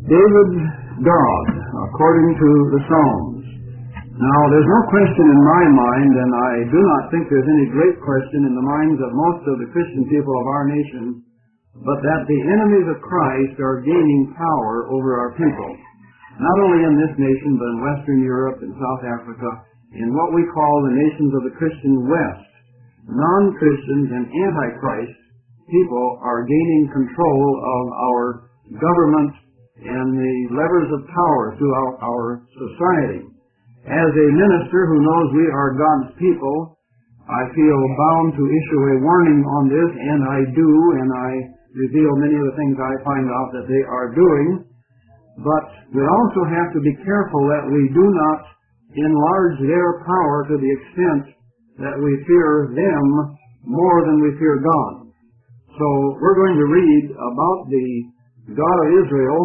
David's God, according to the Psalms. Now, there's no question in my mind, and I do not think there's any great question in the minds of most of the Christian people of our nation, but that the enemies of Christ are gaining power over our people. Not only in this nation, but in Western Europe and South Africa, in what we call the nations of the Christian West. Non-Christians and Antichrist people are gaining control of our government and the levers of power throughout our society. As a minister who knows we are God's people, I feel bound to issue a warning on this, and I do, and I reveal many of the things I find out that they are doing. But we also have to be careful that we do not enlarge their power to the extent that we fear them more than we fear God. So we're going to read about the God of Israel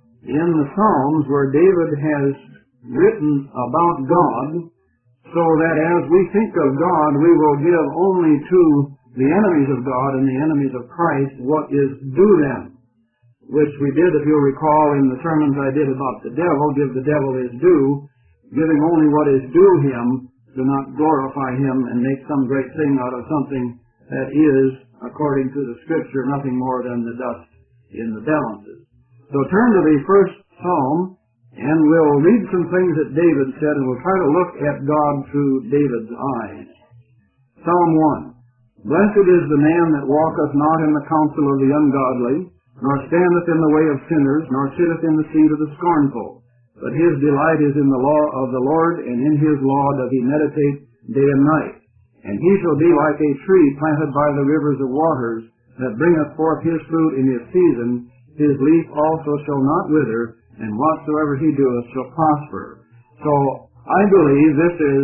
in the Psalms, where David has written about God, so that as we think of God, we will give only to the enemies of God and the enemies of Christ what is due them, which we did, if you'll recall, in the sermons I did about the devil. Give the devil his due, giving only what is due him, do not glorify him and make some great thing out of something that is, according to the Scripture, nothing more than the dust in the balances. So turn to the first Psalm, and we'll read some things that David said, and we'll try to look at God through David's eyes. Psalm 1. Blessed is the man that walketh not in the counsel of the ungodly, nor standeth in the way of sinners, nor sitteth in the seat of the scornful. But his delight is in the law of the Lord, and in his law doth he meditate day and night. And he shall be like a tree planted by the rivers of waters, that bringeth forth his fruit in his season. His leaf also shall not wither, and whatsoever he doeth shall prosper. So I believe this is,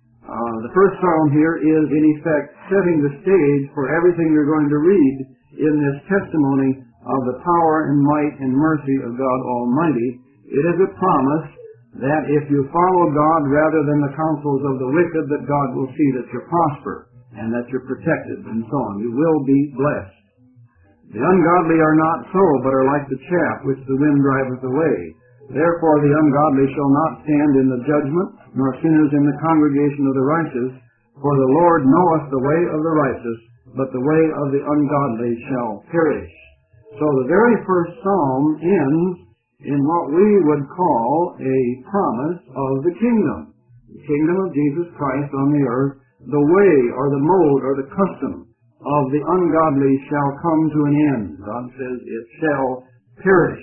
the first psalm here is in effect setting the stage for everything you're going to read in this testimony of the power and might and mercy of God Almighty. It is a promise that if you follow God rather than the counsels of the wicked, that God will see that you prosper and that you're protected and so on. You will be blessed. The ungodly are not so, but are like the chaff which the wind driveth away. Therefore the ungodly shall not stand in the judgment, nor sinners in the congregation of the righteous. For the Lord knoweth the way of the righteous, but the way of the ungodly shall perish. So the very first psalm ends in what we would call a promise of the kingdom of Jesus Christ on the earth. The way, or the mode, or the custom of the ungodly shall come to an end. God says it shall perish.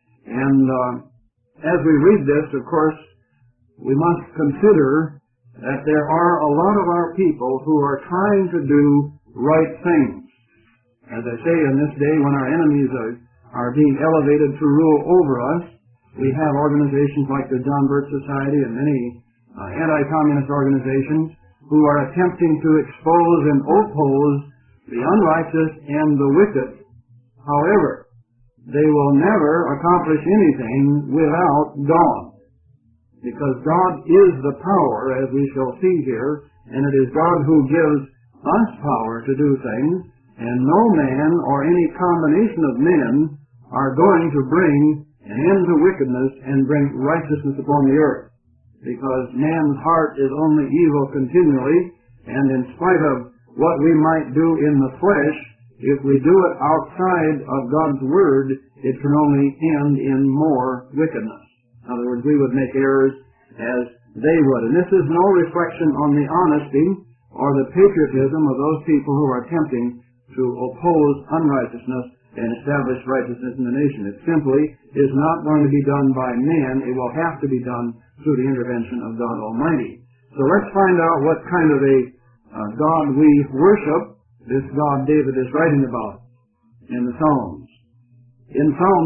And as we read this, of course, we must consider that there are a lot of our people who are trying to do right things. As I say, in this day when our enemies are being elevated to rule over us, we have organizations like the John Birch Society and many anti-communist organizations who are attempting to expose and oppose the unrighteous and the wicked. However, they will never accomplish anything without God, because God is the power, as we shall see here, and it is God who gives us power to do things, and no man or any combination of men are going to bring an end to wickedness and bring righteousness upon the earth, because man's heart is only evil continually, and in spite of what we might do in the flesh, if we do it outside of God's Word, it can only end in more wickedness. In other words, we would make errors as they would. And this is no reflection on the honesty or the patriotism of those people who are attempting to oppose unrighteousness and establish righteousness in the nation. It simply is not going to be done by man. It will have to be done through the intervention of God Almighty. So let's find out what kind of a God we worship, this God David is writing about in the Psalms. In Psalm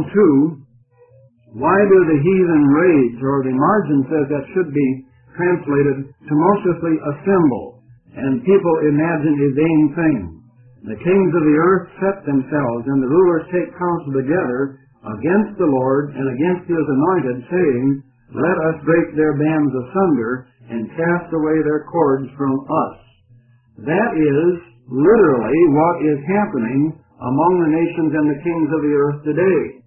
2, why do the heathen rage, or the margin says that should be translated, tumultuously assemble, and people imagine a vain thing. The kings of the earth set themselves, and the rulers take counsel together against the Lord and against his anointed, saying, Let us break their bands asunder, and cast away their cords from us. That is literally what is happening among the nations and the kings of the earth today.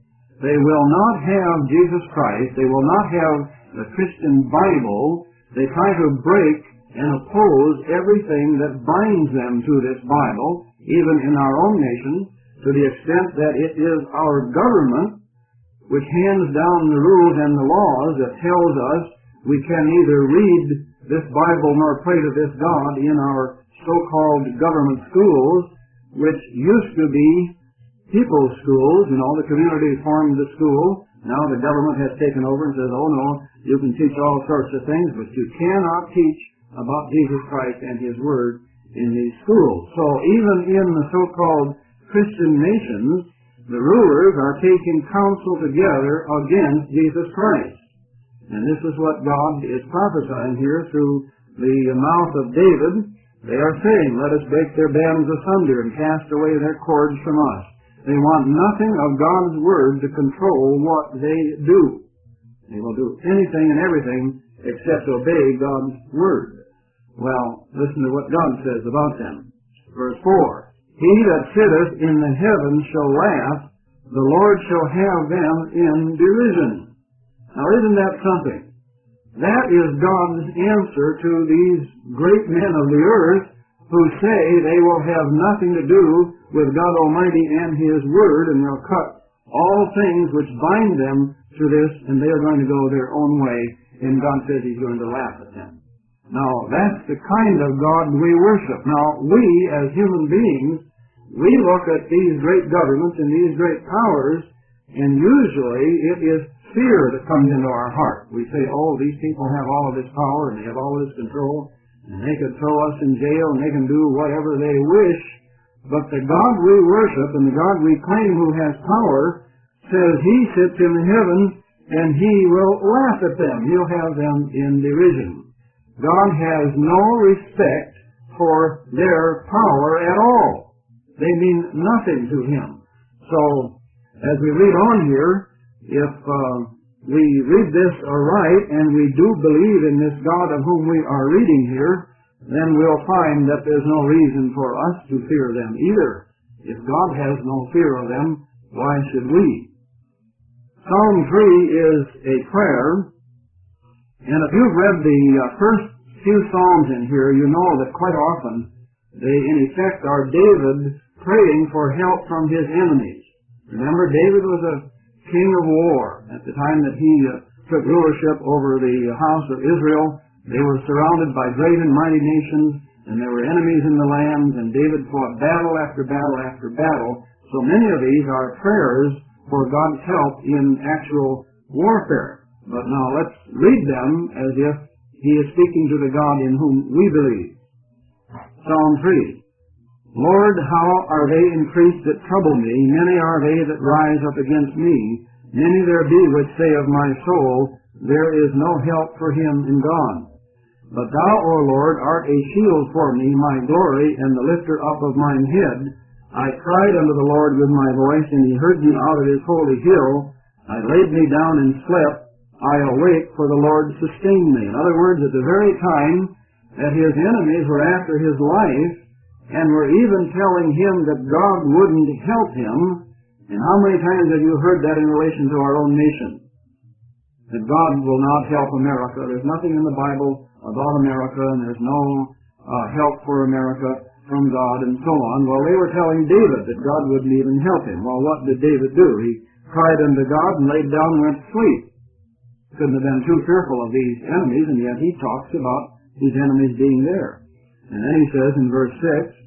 They will not have Jesus Christ. They will not have the Christian Bible. They try to break and oppose everything that binds them to this Bible, even in our own nation, to the extent that it is our government which hands down the rules and the laws that tells us we can neither read this Bible nor pray to this God in our so-called government schools, which used to be people's schools. You know, the community formed the school. Now the government has taken over and says, oh no, you can teach all sorts of things, but you cannot teach about Jesus Christ and His Word in these schools. So even in the so-called Christian nations, the rulers are taking counsel together against Jesus Christ. And this is what God is prophesying here through the mouth of David. They are saying, let us break their bands asunder and cast away their cords from us. They want nothing of God's Word to control what they do. They will do anything and everything except obey God's Word. Well, listen to what God says about them. Verse 4, He that sitteth in the heavens shall laugh, the Lord shall have them in derision. Now isn't that something? That is God's answer to these great men of the earth who say they will have nothing to do with God Almighty and His Word, and they'll cut all things which bind them to this, and they are going to go their own way, and God says He's going to laugh at them. Now, that's the kind of God we worship. Now, we, as human beings, we look at these great governments and these great powers, and usually it is fear that comes into our heart. We say, oh, these people have all of this power, and they have all of this control, and they can throw us in jail, and they can do whatever they wish. But the God we worship, and the God we claim who has power, says He sits in the heavens, and He will laugh at them. He'll have them in derision. God has no respect for their power at all. They mean nothing to Him. So, as we read on here, if we read this aright and we do believe in this God of whom we are reading here, then we'll find that there's no reason for us to fear them either. If God has no fear of them, why should we? Psalm 3 is a prayer. And if you've read the first few Psalms in here, you know that quite often they, in effect, are David praying for help from his enemies. Remember, David was a king of war. At the time that he took rulership over the house of Israel, they were surrounded by great and mighty nations, and there were enemies in the land, and David fought battle after battle after battle. So many of these are prayers for God's help in actual warfare. But now let's read them as if He is speaking to the God in whom we believe. Psalm 3. Lord, how are they increased that trouble me? Many are they that rise up against me. Many there be which say of my soul, there is no help for him in God. But thou, O Lord, art a shield for me, my glory, and the lifter up of mine head. I cried unto the Lord with my voice, and He heard me out of His holy hill. I laid me down and slept. I awake, for the Lord sustained me. In other words, at the very time that His enemies were after His life, and were even telling Him that God wouldn't help Him, and how many times have you heard that in relation to our own nation? That God will not help America. There's nothing in the Bible about America, and there's no help for America from God, and so on. Well, they were telling David that God wouldn't even help him. Well, what did David do? He cried unto God and laid down and went to sleep. Couldn't have been too fearful of these enemies, and yet he talks about his enemies being there. And then he says in verse 6,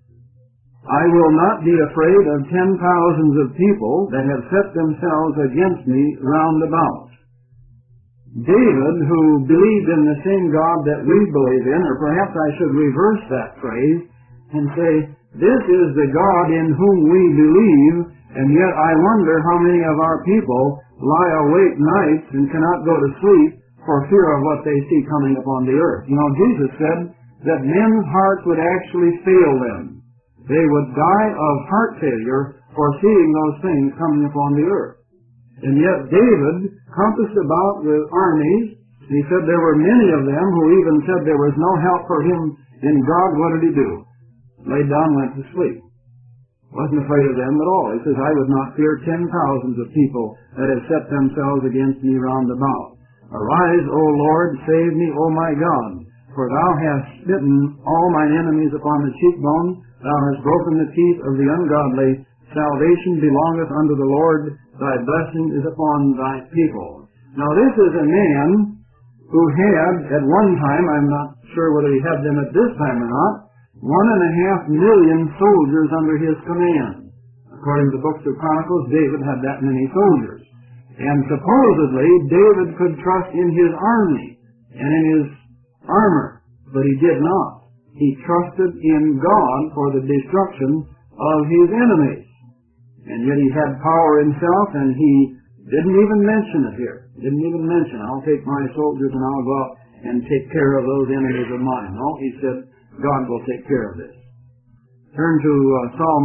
I will not be afraid of 10,000s of people that have set themselves against me round about. David, who believed in the same God that we believe in, or perhaps I should reverse that phrase and say, this is the God in whom we believe, and yet I wonder how many of our people lie awake nights and cannot go to sleep for fear of what they see coming upon the earth. You know, Jesus said that men's hearts would actually fail them. They would die of heart failure for seeing those things coming upon the earth. And yet David compassed about with armies. He said there were many of them who even said there was no help for him in God. What did he do? Laid down, went to sleep. Wasn't afraid of them at all. He says, I would not fear 10,000 of people that have set themselves against me round about. Arise, O Lord, save me, O my God. For thou hast smitten all mine enemies upon the cheekbone. Thou hast broken the teeth of the ungodly. Salvation belongeth unto the Lord. Thy blessing is upon thy people. Now this is a man who had, at one time, I'm not sure whether he had them at this time or not, 1.5 million soldiers under his command. According to the books of Chronicles, David had that many soldiers. And supposedly, David could trust in his army and in his armor, but he did not. He trusted in God for the destruction of his enemies. And yet he had power himself, and he didn't even mention it here. Didn't even mention, I'll take my soldiers and I'll go out and take care of those enemies of mine. No, he said, God will take care of this. Turn to Psalm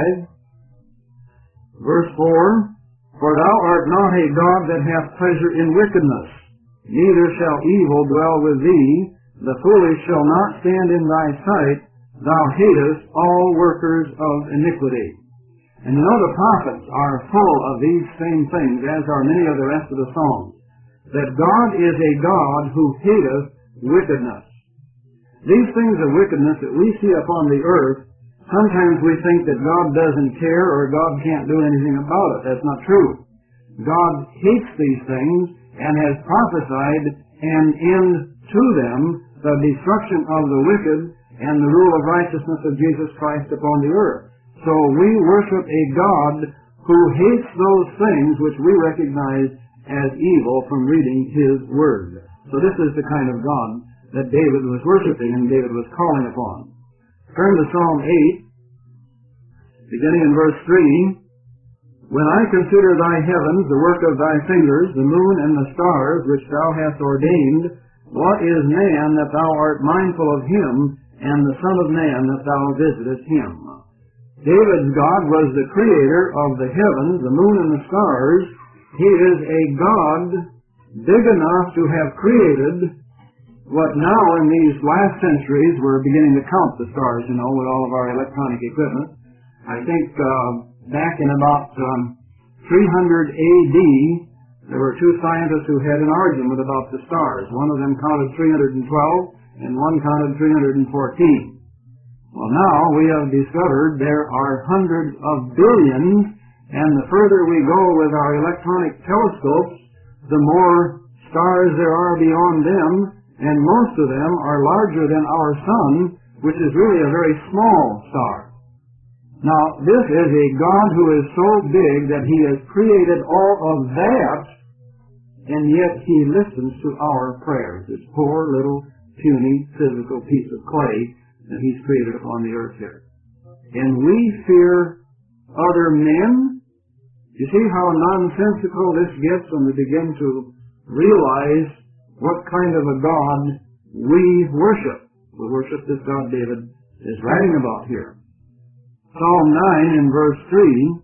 5, verse 4. For thou art not a God that hath pleasure in wickedness, neither shall evil dwell with thee. The foolish shall not stand in thy sight. Thou hatest all workers of iniquity. And you know the prophets are full of these same things, as are many of the rest of the Psalms, that God is a God who hateth wickedness. These things of wickedness that we see upon the earth, sometimes we think that God doesn't care or God can't do anything about it. That's not true. God hates these things and has prophesied an end to them, the destruction of the wicked and the rule of righteousness of Jesus Christ upon the earth. So we worship a God who hates those things which we recognize as evil from reading His Word. So this is the kind of God that David was worshiping and David was calling upon. Turn to Psalm 8, beginning in verse 3. When I consider thy heavens, the work of thy fingers, the moon and the stars which thou hast ordained, what is man that thou art mindful of him, and the Son of Man that thou visitest him? David's God was the creator of the heavens, the moon and the stars. He is a God big enough to have created what now in these last centuries we're beginning to count the stars, with all of our electronic equipment. I think back in about 300 A.D., there were two scientists who had an argument about the stars. One of them counted 312 and one counted 314. Well, now we have discovered there are hundreds of billions, and the further we go with our electronic telescopes, the more stars there are beyond them, and most of them are larger than our sun, which is really a very small star. Now, this is a God who is so big that He has created all of that, and yet He listens to our prayers. This poor little puny physical piece of clay that He's created upon the earth here. And we fear other men. You see how nonsensical this gets when we begin to realize what kind of a God we worship. We worship this God David is writing about here. Psalm 9 in verse 3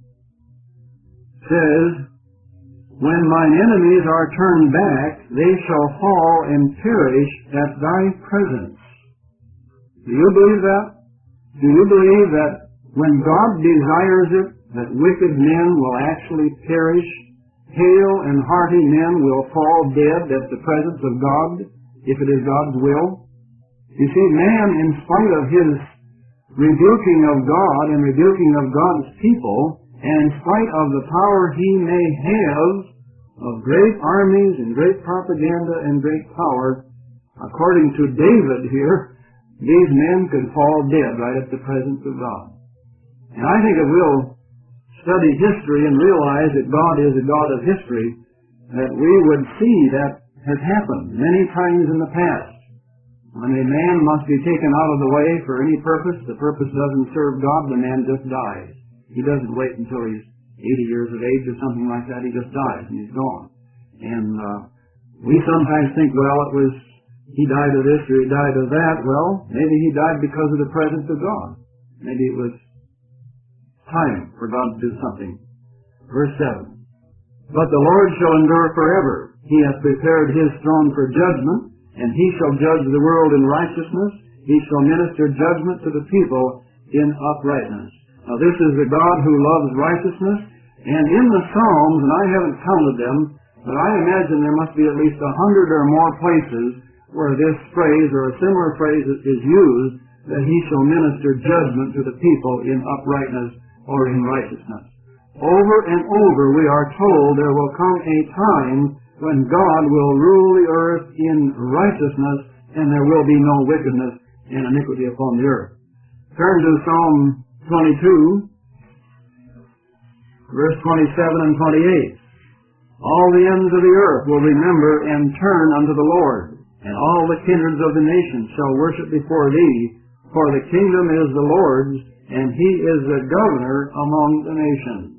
says, When mine enemies are turned back, they shall fall and perish at thy presence. Do you believe that? Do you believe that when God desires it, that wicked men will actually perish? Hale and hearty men will fall dead at the presence of God, if it is God's will. You see, man, in spite of his rebuking of God and rebuking of God's people, and in spite of the power he may have of great armies and great propaganda and great power, according to David here, these men could fall dead right at the presence of God. And I think if we'll study history and realize that God is a God of history, that we would see that has happened many times in the past. When a man must be taken out of the way for any purpose, the purpose doesn't serve God, the man just dies. He doesn't wait until he's 80 years of age or something like that. He just dies and he's gone. And we sometimes think, well, it was he died of this or he died of that. Well, maybe he died because of the presence of God. Maybe it was time for God to do something. Verse 7. But the Lord shall endure forever. He hath prepared his throne for judgment, and he shall judge the world in righteousness. He shall minister judgment to the people in uprightness. This is the God who loves righteousness. And in the Psalms, and I haven't counted them, but I imagine there must be at least 100 or more places where this phrase or a similar phrase is used, that he shall minister judgment to the people in uprightness or in righteousness. Over and over we are told there will come a time when God will rule the earth in righteousness and there will be no wickedness and iniquity upon the earth. Turn to Psalm 22, verse 27 and 28. All the ends of the earth will remember and turn unto the Lord, and all the kindreds of the nations shall worship before thee, for the kingdom is the Lord's, and he is the governor among the nations.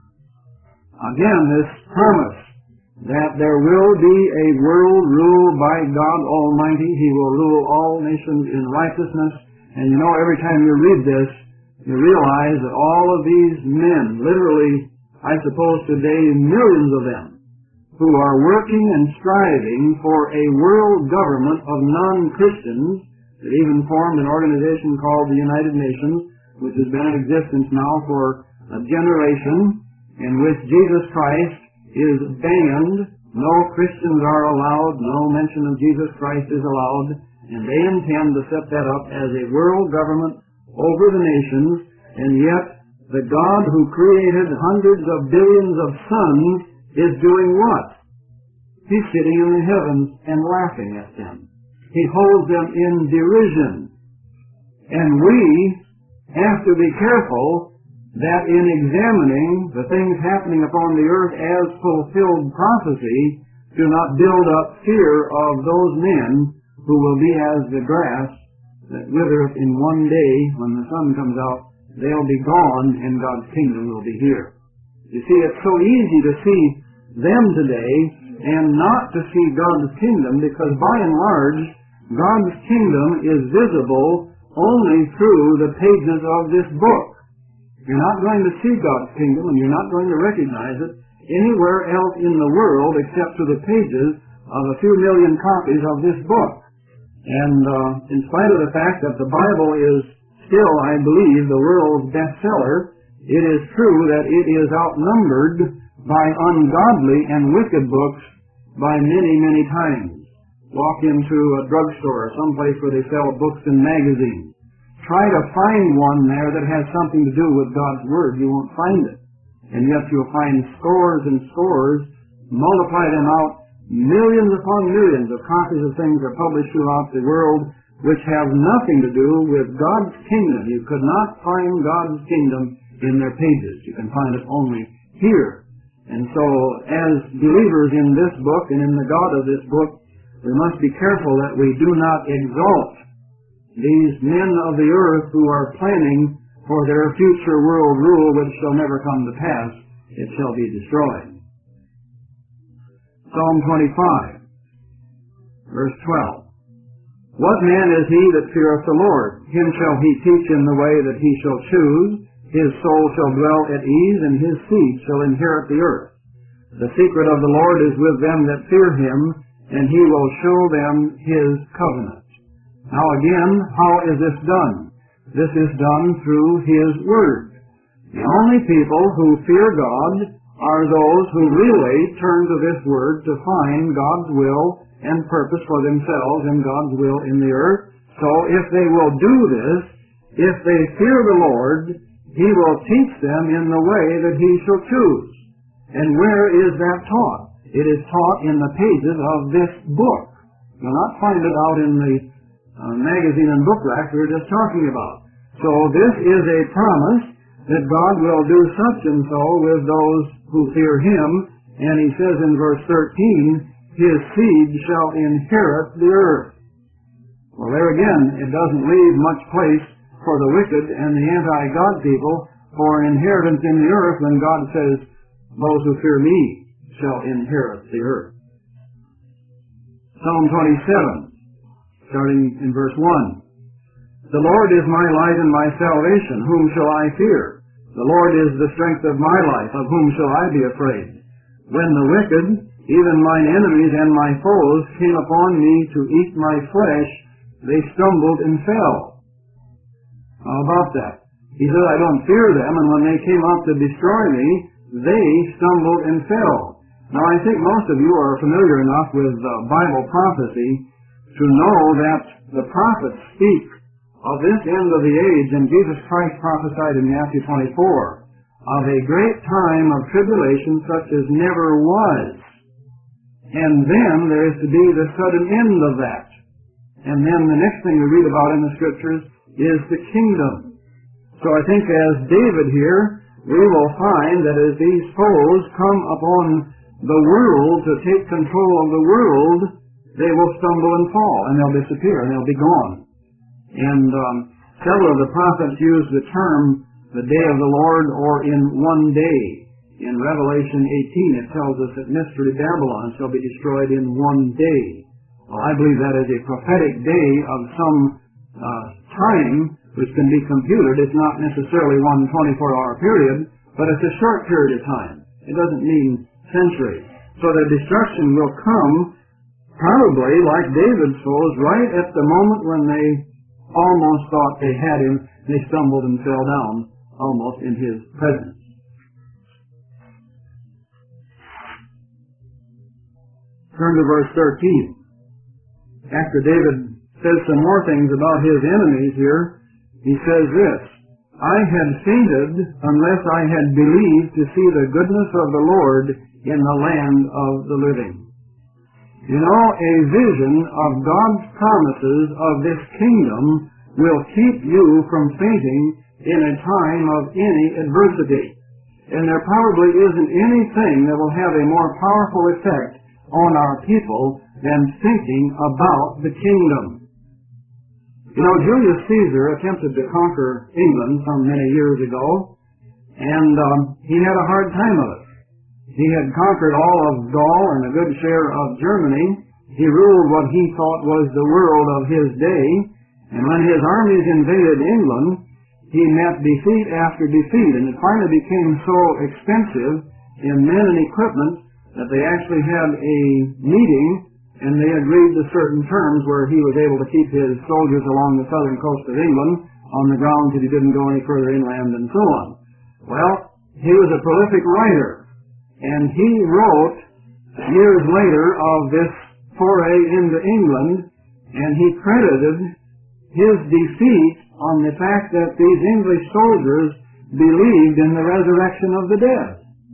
Again, this promise that there will be a world ruled by God Almighty. He will rule all nations in righteousness. And you know, every time you read this, you realize that all of these men, literally, I suppose today, millions of them, who are working and striving for a world government of non-Christians, that even formed an organization called the United Nations, which has been in existence now for a generation, in which Jesus Christ is banned. No Christians are allowed. No mention of Jesus Christ is allowed. And they intend to set that up as a world government over the nations. And yet, the God who created hundreds of billions of suns is doing what? He's sitting in the heavens and laughing at them. He holds them in derision. And we have to be careful that in examining the things happening upon the earth as fulfilled prophecy, do not build up fear of those men who will be as the grass that withereth in one day. When the sun comes out, they'll be gone and God's kingdom will be here. You see, it's so easy to see them today and not to see God's kingdom, because by and large, God's kingdom is visible only through the pages of this book. You're not going to see God's kingdom, and you're not going to recognize it anywhere else in the world except through the pages of a few million copies of this book. And in spite of the fact that the Bible is still, I believe, the world's bestseller, it is true that it is outnumbered by ungodly and wicked books by many, many times. Walk into a drugstore or someplace where they sell books and magazines. Try to find one there that has something to do with God's Word. You won't find it. And yet you'll find scores and scores, multiply them out, millions upon millions of copies of things are published throughout the world which have nothing to do with God's kingdom. You could not find God's kingdom in their pages. You can find it only here. And so, as believers in this book and in the God of this book, we must be careful that we do not exalt these men of the earth who are planning for their future world rule, which shall never come to pass. It shall be destroyed. Psalm 25, verse 12. What man is he that feareth the Lord? Him shall he teach in the way that he shall choose. His soul shall dwell at ease, and his seed shall inherit the earth. The secret of the Lord is with them that fear him, and he will show them his covenant. Now again, how is this done? This is done through his word. The only people who fear God are those who really turn to this word to find God's will and purpose for themselves and God's will in the earth. So if they will do this, if they fear the Lord, he will teach them in the way that he shall choose. And where is that taught? It is taught in the pages of this book. You'll not find it out in the magazine and book rack we were just talking about. So this is a promise that God will do such and so with those who fear him. And he says in verse 13, his seed shall inherit the earth. Well, there again, it doesn't leave much place for the wicked and the anti-God people for an inheritance in the earth when God says, those who fear me shall inherit the earth. Psalm 27, starting in verse 1. The Lord is my light and my salvation. Whom shall I fear? The Lord is the strength of my life. Of whom shall I be afraid? When the wicked, even mine enemies and my foes, came upon me to eat my flesh, they stumbled and fell. How about that? He said, I don't fear them, and when they came out to destroy me, they stumbled and fell. Now, I think most of you are familiar enough with Bible prophecy to know that the prophets speak of this end of the age, and Jesus Christ prophesied in Matthew 24 of a great time of tribulation such as never was. And then there is to be the sudden end of that. And then the next thing we read about in the Scriptures is the kingdom. So I think as David here, we will find that as these foes come upon the world to take control of the world, they will stumble and fall, and they'll disappear, and they'll be gone. And several of the prophets use the term the day of the Lord, or in one day. In Revelation 18 it tells us that Mystery Babylon shall be destroyed in one day. Well, I believe that is a prophetic day of some time which can be computed. It's not necessarily one 24-hour period, but it's a short period of time. It doesn't mean centuries. So the destruction will come probably like David's foes right at the moment when they almost thought they had him. They stumbled and fell down almost in his presence. Turn to verse 13. After David says some more things about his enemies here, he says this, I had fainted unless I had believed to see the goodness of the Lord in the land of the living. You know, a vision of God's promises of this kingdom will keep you from fainting in a time of any adversity. And there probably isn't anything that will have a more powerful effect on our people than thinking about the kingdom. You know, Julius Caesar attempted to conquer England some many years ago, and he had a hard time of it. He had conquered all of Gaul and a good share of Germany. He ruled what he thought was the world of his day, and when his armies invaded England, he met defeat after defeat, and it finally became so expensive in men and equipment that they actually had a meeting, and they agreed to certain terms where he was able to keep his soldiers along the southern coast of England on the grounds that he didn't go any further inland and so on. Well, he was a prolific writer, and he wrote years later of this foray into England, and he credited his defeat on the fact that these English soldiers believed in the resurrection of the dead.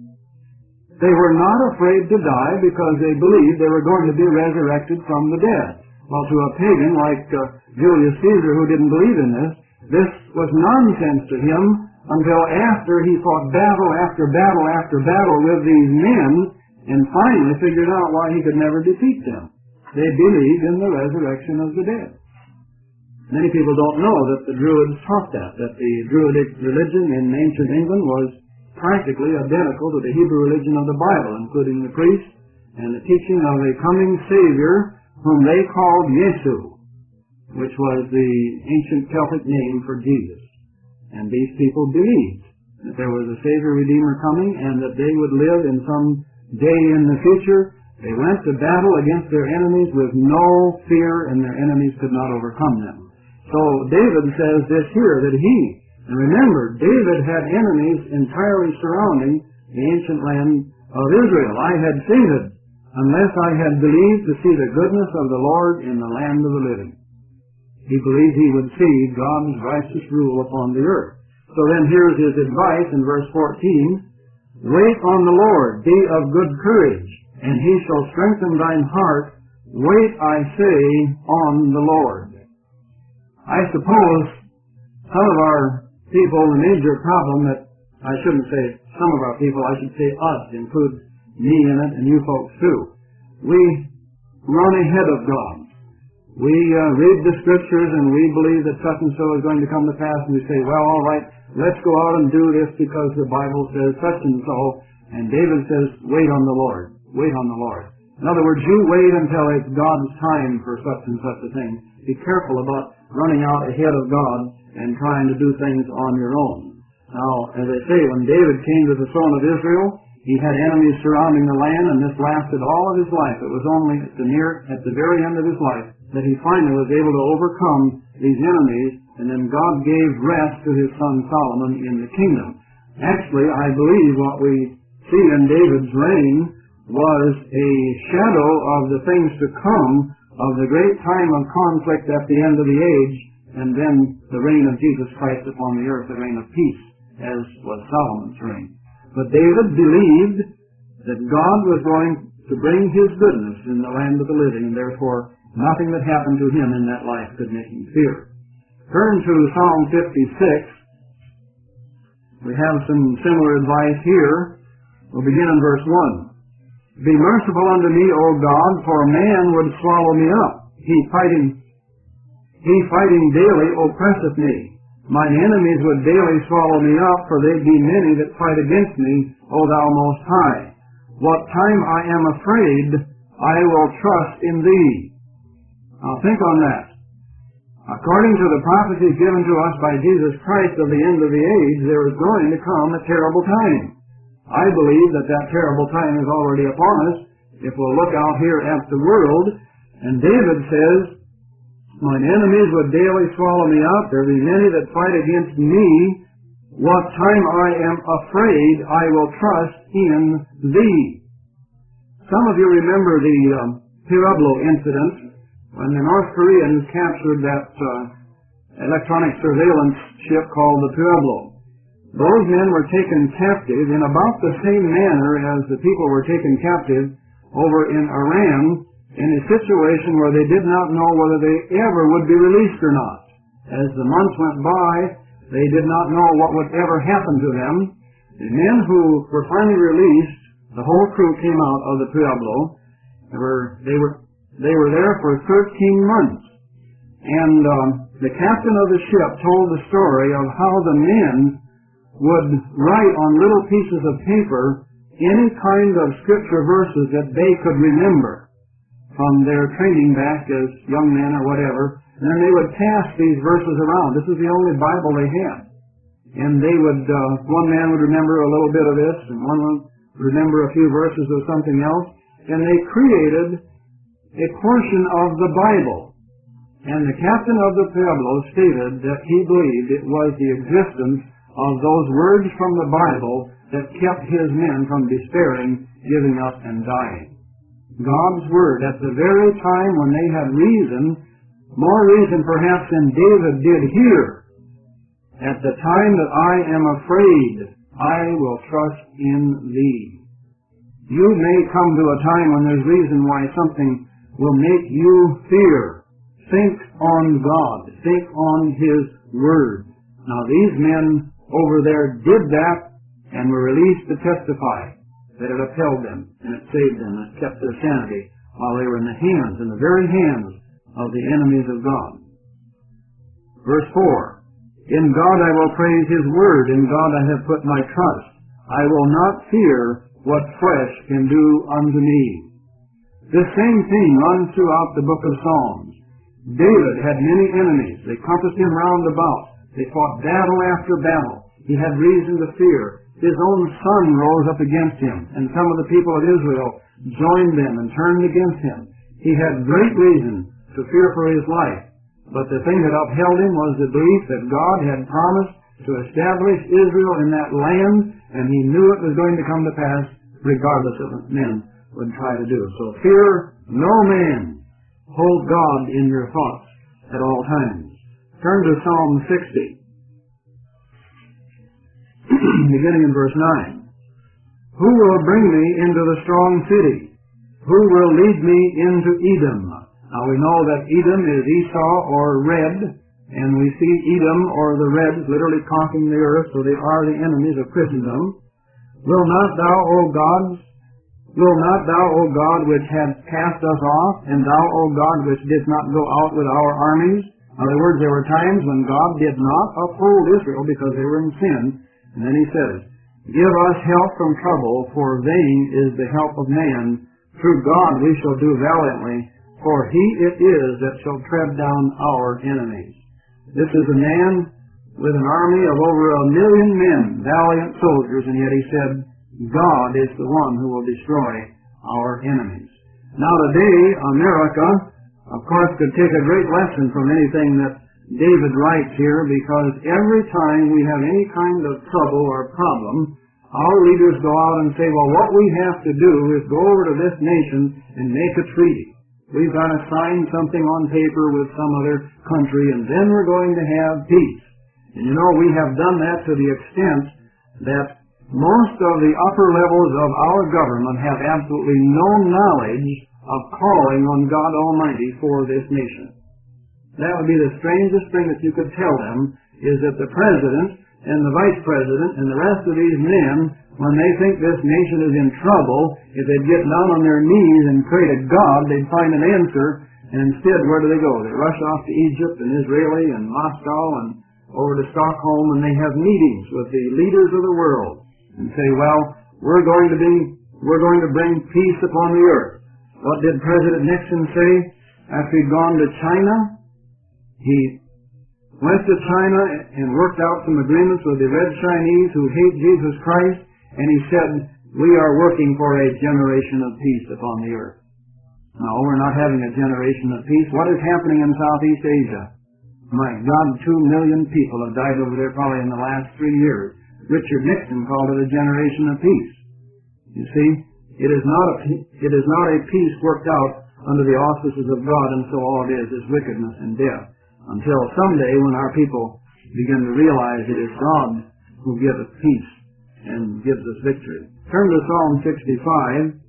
They were not afraid to die because they believed they were going to be resurrected from the dead. Well, to a pagan like Julius Caesar, who didn't believe in this was nonsense to him until after he fought battle after battle after battle with these men and finally figured out why he could never defeat them. They believed in the resurrection of the dead. Many people don't know that the Druids taught that the Druidic religion in ancient England was practically identical to the Hebrew religion of the Bible, including the priests and the teaching of a coming Savior whom they called Yesu, which was the ancient Celtic name for Jesus. And these people believed that there was a Savior Redeemer coming and that they would live in some day in the future. They went to battle against their enemies with no fear, and their enemies could not overcome them. So David says this here, that and remember, David had enemies entirely surrounding the ancient land of Israel. I had fainted unless I had believed to see the goodness of the Lord in the land of the living. He believed he would see God's righteous rule upon the earth. So then here's his advice in verse 14. Wait on the Lord, be of good courage, and he shall strengthen thine heart. Wait, I say, on the Lord. I suppose some of our people, the major problem that, I shouldn't say some of our people, I should say us, include me in it and you folks too. We run ahead of God. We read the Scriptures and we believe that such and so is going to come to pass, and we say, well, all right, let's go out and do this because the Bible says such and so. And David says, wait on the Lord. Wait on the Lord. In other words, you wait until it's God's time for such and such a thing. Be careful about running out ahead of God and trying to do things on your own. Now, as I say, when David came to the throne of Israel, he had enemies surrounding the land, and this lasted all of his life. It was only at the very end of his life that he finally was able to overcome these enemies, and then God gave rest to his son Solomon in the kingdom. Actually, I believe what we see in David's reign was a shadow of the things to come, of the great time of conflict at the end of the age, and then the reign of Jesus Christ upon the earth, the reign of peace, as was Solomon's reign. But David believed that God was going to bring his goodness in the land of the living, and therefore nothing that happened to him in that life could make him fear. Turn to Psalm 56. We have some similar advice here. We'll begin in verse 1. Be merciful unto me, O God, for man would swallow me up. He fighting daily oppresseth me. Mine enemies would daily swallow me up, for they be many that fight against me, O thou most high. What time I am afraid, I will trust in thee. Now think on that. According to the prophecies given to us by Jesus Christ of the end of the age, there is going to come a terrible time. I believe that that terrible time is already upon us if we'll look out here at the world. And David says, mine enemies would daily swallow me up. There be many that fight against me. What time I am afraid, I will trust in thee. Some of you remember the Pueblo incident when the North Koreans captured that electronic surveillance ship called the Pueblo. Those men were taken captive in about the same manner as the people were taken captive over in Iran, in a situation where they did not know whether they ever would be released or not. As the months went by, they did not know what would ever happen to them. The men who were finally released, the whole crew came out of the Pueblo. They were there for 13 months. And the captain of the ship told the story of how the men would write on little pieces of paper any kind of scripture verses that they could remember from their training back as young men or whatever, and then they would pass these verses around. This is the only Bible they had. And they would, one man would remember a little bit of this, and one would remember a few verses of something else, and they created a portion of the Bible. And the captain of the Pueblo stated that he believed it was the existence of those words from the Bible that kept his men from despairing, giving up, and dying. God's Word, at the very time when they had reason, more reason perhaps than David did here, at the time that I am afraid, I will trust in thee. You may come to a time when there's reason why something will make you fear. Think on God. Think on His Word. Now these men over there did that and were released to testify that it upheld them and it saved them and it kept their sanity while they were in the very hands of the enemies of God. Verse 4, in God I will praise His Word, in God I have put my trust. I will not fear what flesh can do unto me. This same theme runs throughout the book of Psalms. David had many enemies. They compassed him round about. They fought battle after battle. He had reason to fear. His own son rose up against him, and some of the people of Israel joined them and turned against him. He had great reason to fear for his life. But the thing that upheld him was the belief that God had promised to establish Israel in that land, and he knew it was going to come to pass regardless of what men would try to do. So fear no man. Hold God in your thoughts at all times. Turn to Psalm 60, beginning in verse 9. Who will bring me into the strong city? Who will lead me into Edom? Now we know that Edom is Esau or Red, and we see Edom or the Reds literally conquering the earth, so they are the enemies of Christendom. Will not thou, O God, which had cast us off, and thou, O God, which didst not go out with our armies? In other words, there were times when God did not uphold Israel because they were in sin. And then he says, give us help from trouble, for vain is the help of man. Through God we shall do valiantly, for he it is that shall tread down our enemies. This is a man with an army of over 1,000,000 men, valiant soldiers, and yet he said, God is the one who will destroy our enemies. Now today, America of course, could take a great lesson from anything that David writes here, because every time we have any kind of trouble or problem, our leaders go out and say, well, what we have to do is go over to this nation and make a treaty. We've got to sign something on paper with some other country, and then we're going to have peace. And you know, we have done that to the extent that most of the upper levels of our government have absolutely no knowledge of calling on God Almighty for this nation. That would be the strangest thing that you could tell them, is that the President and the Vice President and the rest of these men, when they think this nation is in trouble, if they'd get down on their knees and pray to God, they'd find an answer, and instead, where do they go? They rush off to Egypt and Israel and Moscow and over to Stockholm, and they have meetings with the leaders of the world and say, well, we're going to bring peace upon the earth. What did President Nixon say after he'd gone to China? He went to China and worked out some agreements with the Red Chinese who hate Jesus Christ, and he said, we are working for a generation of peace upon the earth. No, we're not having a generation of peace. What is happening in Southeast Asia? My God, 2 million people have died over there probably in the last 3 years. Richard Nixon called it a generation of peace. You see, it is not a peace worked out under the auspices of God, and so all it is wickedness and death. Until someday when our people begin to realize it is God who gives us peace and gives us victory. Turn to Psalm 65.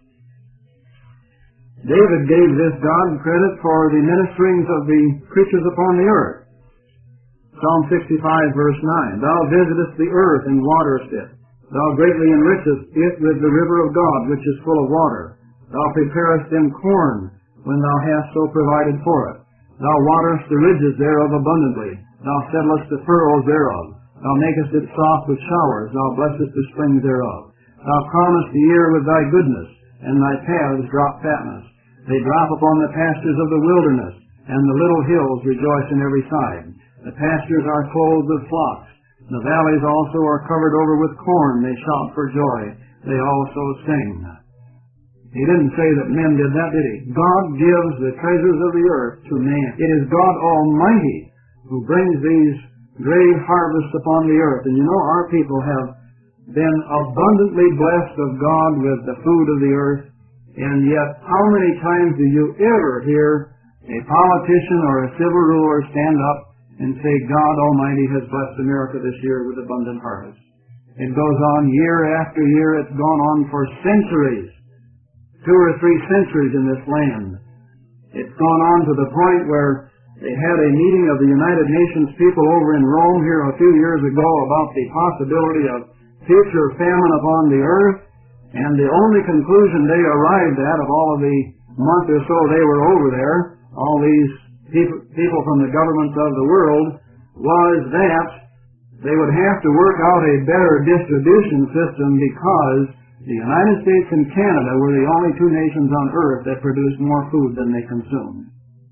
David gave this God credit for the ministerings of the creatures upon the earth. Psalm 65 verse 9. Thou visitest the earth and waterest it. Thou greatly enrichest it with the river of God, which is full of water. Thou preparest them corn when thou hast so provided for it. Thou waterest the ridges thereof abundantly. Thou settlest the furrows thereof. Thou makest it soft with showers. Thou blessest the springs thereof. Thou crownest the ear with thy goodness, and thy paths drop fatness. They drop upon the pastures of the wilderness, and the little hills rejoice in every side. The pastures are clothed with flocks. The valleys also are covered over with corn. They shout for joy. They also sing. He didn't say that men did that, did he? God gives the treasures of the earth to man. It is God Almighty who brings these great harvests upon the earth. And you know, our people have been abundantly blessed of God with the food of the earth. And yet, how many times do you ever hear a politician or a civil ruler stand up and say, God Almighty has blessed America this year with abundant harvest? It goes on year after year. It's gone on for centuries. 2 or 3 centuries in this land. It's gone on to the point where they had a meeting of the United Nations people over in Rome here a few years ago about the possibility of future famine upon the earth, and the only conclusion they arrived at of all of the month or so they were over there, all these people from the governments of the world, was that they would have to work out a better distribution system, because the United States and Canada were the only 2 nations on earth that produced more food than they consumed.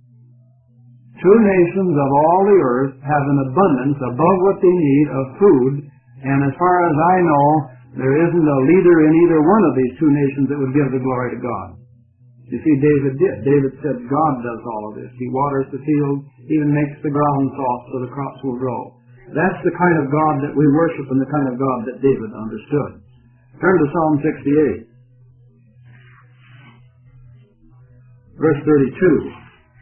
2 nations of all the earth have an abundance above what they need of food, and as far as I know, there isn't a leader in either one of these 2 nations that would give the glory to God. You see, David did. David said God does all of this. He waters the fields, even makes the ground soft so the crops will grow. That's the kind of God that we worship and the kind of God that David understood. Turn to Psalm 68. Verse 32.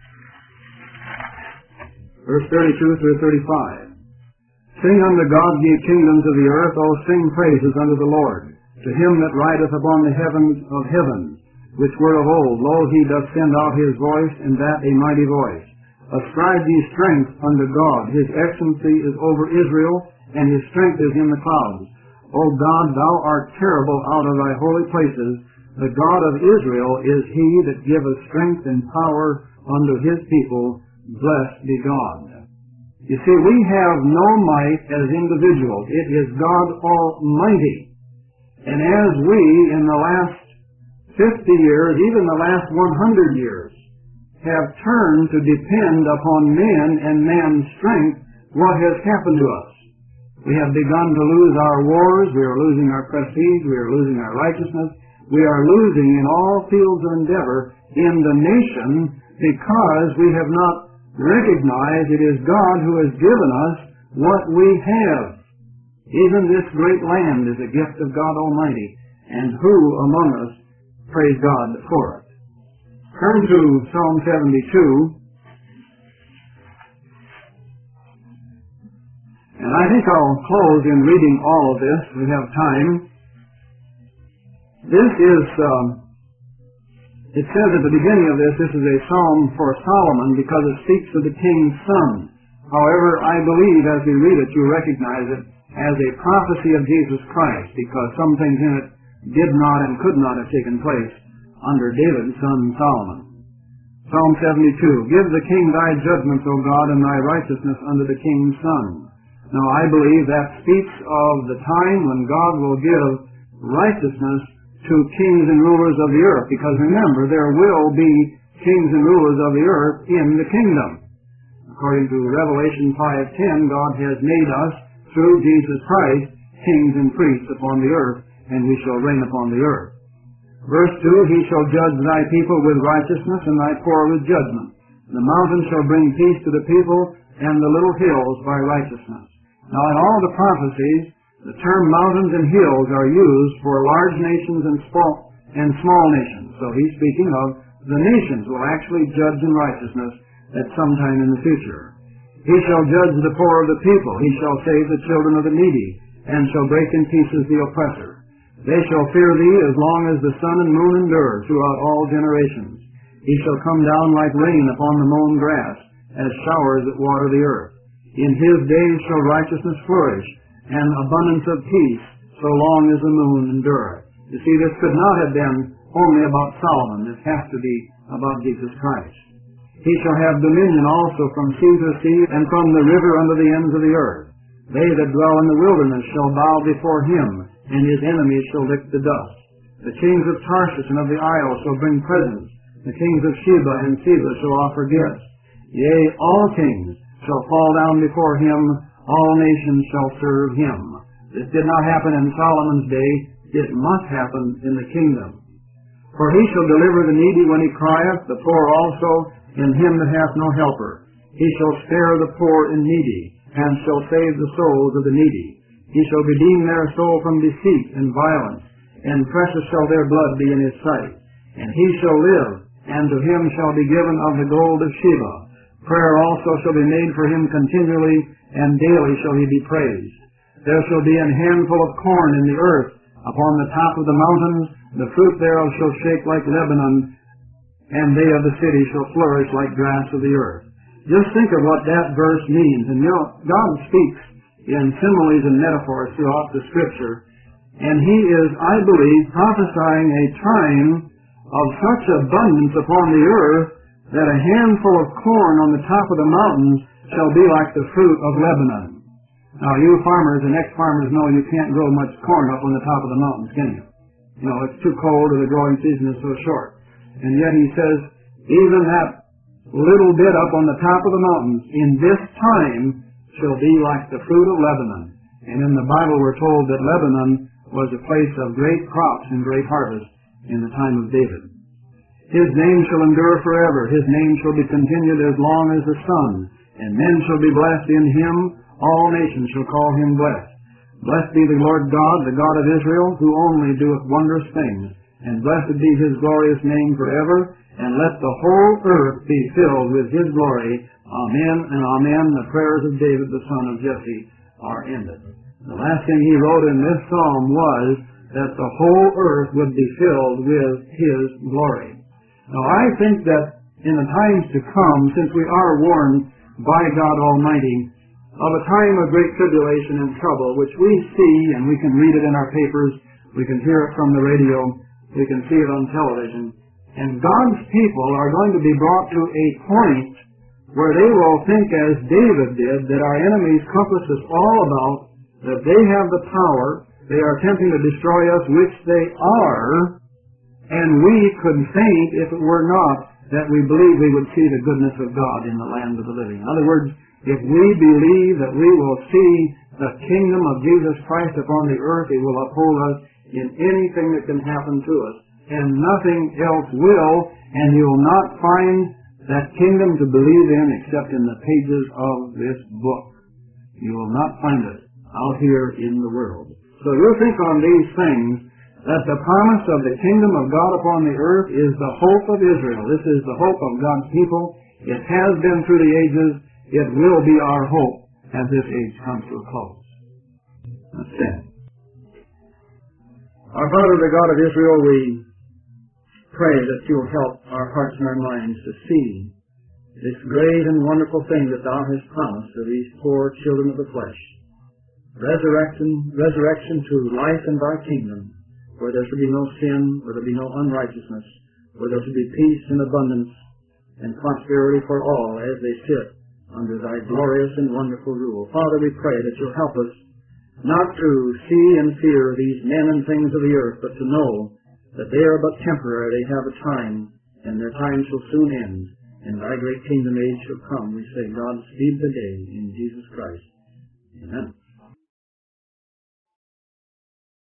Verse 32 through 35. Sing unto God, ye kingdoms of the earth, O sing praises unto the Lord. To him that rideth upon the heavens of heavens, which were of old, lo, he doth send out his voice, and that a mighty voice. Ascribe ye strength unto God. His excellency is over Israel, and his strength is in the clouds. O God, thou art terrible out of thy holy places. The God of Israel is he that giveth strength and power unto his people. Blessed be God. You see, we have no might as individuals. It is God Almighty. And as we, in the last 50 years, even the last 100 years, have turned to depend upon men and man's strength, what has happened to us? We have begun to lose our wars, we are losing our prestige, we are losing our righteousness, we are losing in all fields of endeavor in the nation because we have not recognized it is God who has given us what we have. Even this great land is a gift of God Almighty, and who among us, praise God for it. Turn to Psalm 72. And I think I'll close in reading all of this. We have time. This is, it says at the beginning of this is a psalm for Solomon because it speaks of the king's son. However, I believe as we read it, you recognize it as a prophecy of Jesus Christ, because some things in it did not and could not have taken place under David's son Solomon. Psalm 72, give the king thy judgments, O God, and thy righteousness unto the king's son. Now, I believe that speaks of the time when God will give righteousness to kings and rulers of the earth, because remember, there will be kings and rulers of the earth in the kingdom. According to Revelation 5:10, God has made us, through Jesus Christ, kings and priests upon the earth, and we shall reign upon the earth. Verse 2, he shall judge thy people with righteousness, and thy poor with judgment. The mountains shall bring peace to the people, and the little hills by righteousness. Now, in all the prophecies, the term mountains and hills are used for large nations and small nations. So he's speaking of the nations will actually judge in righteousness at some time in the future. He shall judge the poor of the people. He shall save the children of the needy, and shall break in pieces the oppressor. They shall fear thee as long as the sun and moon endure throughout all generations. He shall come down like rain upon the mown grass, as showers that water the earth. In his days shall righteousness flourish, and abundance of peace, so long as the moon endureth. You see, this could not have been only about Solomon. This has to be about Jesus Christ. He shall have dominion also from sea to sea, and from the river unto the ends of the earth. They that dwell in the wilderness shall bow before him, and his enemies shall lick the dust. The kings of Tarshish and of the isles shall bring presents. The kings of Sheba and Seba shall offer gifts. Yea, all kings shall fall down before him, all nations shall serve him. This did not happen in Solomon's day. It must happen in the kingdom. For he shall deliver the needy when he crieth, the poor also, and him that hath no helper. He shall spare the poor and needy, and shall save the souls of the needy. He shall redeem their soul from deceit and violence, and precious shall their blood be in his sight. And he shall live, and to him shall be given of the gold of Sheba. Prayer also shall be made for him continually, and daily shall he be praised. There shall be an handful of corn in the earth, upon the top of the mountains. The fruit thereof shall shake like Lebanon, and they of the city shall flourish like grass of the earth. Just think of what that verse means. And you know, God speaks in similes and metaphors throughout the Scripture, and he is, I believe, prophesying a time of such abundance upon the earth that a handful of corn on the top of the mountains shall be like the fruit of Lebanon. Now, you farmers and ex-farmers know you can't grow much corn up on the top of the mountains, can you? You know, it's too cold or the growing season is so short. And yet he says, even that little bit up on the top of the mountains in this time shall be like the fruit of Lebanon. And in the Bible we're told that Lebanon was a place of great crops and great harvest in the time of David. His name shall endure forever. His name shall be continued as long as the sun. And men shall be blessed in him. All nations shall call him blessed. Blessed be the Lord God, the God of Israel, who only doeth wondrous things. And blessed be his glorious name forever. And let the whole earth be filled with his glory. Amen and amen. The prayers of David, the son of Jesse, are ended. The last thing he wrote in this psalm was that the whole earth would be filled with his glory. Now, I think that in the times to come, since we are warned by God Almighty of a time of great tribulation and trouble, which we see, and we can read it in our papers, we can hear it from the radio, we can see it on television, and God's people are going to be brought to a point where they will think as David did, that our enemies compass us all about, that they have the power, they are attempting to destroy us, which they are, and we could faint if it were not that we believe we would see the goodness of God in the land of the living. In other words, if we believe that we will see the kingdom of Jesus Christ upon the earth, it will uphold us in anything that can happen to us, and nothing else will, and you'll not find that kingdom to believe in except in the pages of this book. You will not find it out here in the world. So you think on these things, that the promise of the kingdom of God upon the earth is the hope of Israel. This is the hope of God's people. It has been through the ages. It will be our hope as this age comes to a close. That's it. Our Father, the God of Israel, we pray that you'll help our hearts and our minds to see this great and wonderful thing that thou hast promised to these poor children of the flesh. Resurrection to life in thy kingdom, where there shall be no sin, where there be no unrighteousness, where there shall be peace and abundance and prosperity for all as they sit under thy glorious and wonderful rule. Father, we pray that you'll help us not to see and fear these men and things of the earth, but to know that they are but temporary. They have a time, and their time shall soon end, and thy great kingdom age shall come. We say, God, speed the day in Jesus Christ. Amen.